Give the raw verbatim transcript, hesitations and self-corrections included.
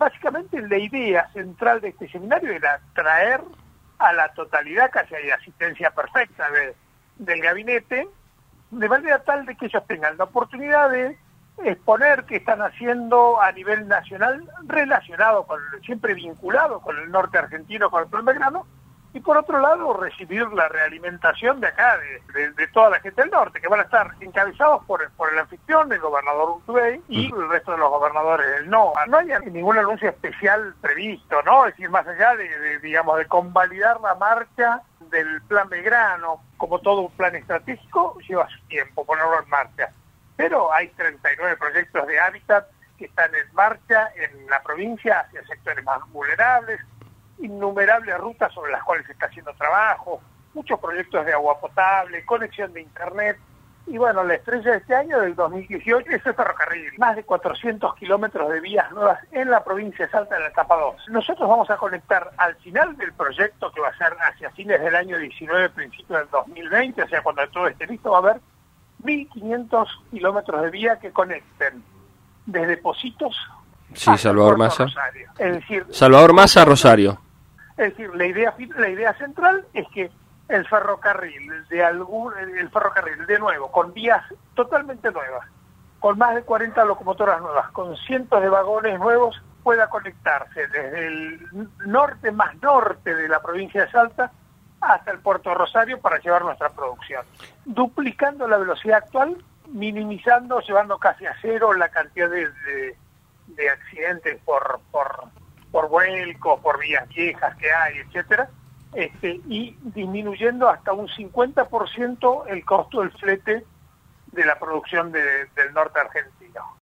básicamente la idea central de este seminario era traer a la totalidad, casi hay asistencia perfecta de, del gabinete, de manera tal de que ellos tengan la oportunidad de exponer qué están haciendo a nivel nacional, relacionado con, siempre vinculado con el norte argentino, con el Plan Belgrano, y por otro lado recibir la realimentación de acá, de, de, de toda la gente del norte, que van a estar encabezados por, por el anfitrión, el gobernador Urtubey, y el resto de los gobernadores del no. No hay ningún anuncio especial previsto, ¿no? Es decir, más allá de, de digamos, de convalidar la marcha del Plan Belgrano, como todo un plan estratégico, lleva su tiempo ponerlo en marcha. Pero hay treinta y nueve proyectos de hábitat que están en marcha en la provincia hacia sectores más vulnerables, innumerables rutas sobre las cuales se está haciendo trabajo, muchos proyectos de agua potable, conexión de internet, y bueno, la estrella de este año, del dos mil dieciocho, es el ferrocarril, más de cuatrocientos kilómetros de vías nuevas en la provincia de Salta en la etapa dos. Nosotros vamos a conectar al final del proyecto, que va a ser hacia fines del año diecinueve, principios del dos mil veinte, o sea, cuando todo esté listo, va a haber mil quinientos kilómetros de vía que conecten desde Positos sí, Salvador Massa. Rosario. Es decir, Salvador Massa, Rosario. Es decir, la idea la idea central es que el ferrocarril de algún el ferrocarril de nuevo con vías totalmente nuevas, con más de cuarenta locomotoras nuevas, con cientos de vagones nuevos, pueda conectarse desde el norte más norte de la provincia de Salta hasta el puerto de Rosario para llevar nuestra producción, duplicando la velocidad actual, minimizando, llevando casi a cero la cantidad de, de, de accidentes por por por vuelcos, por vías viejas que hay, etcétera, este, y disminuyendo hasta un cincuenta por ciento el costo del flete de la producción de, del norte argentino.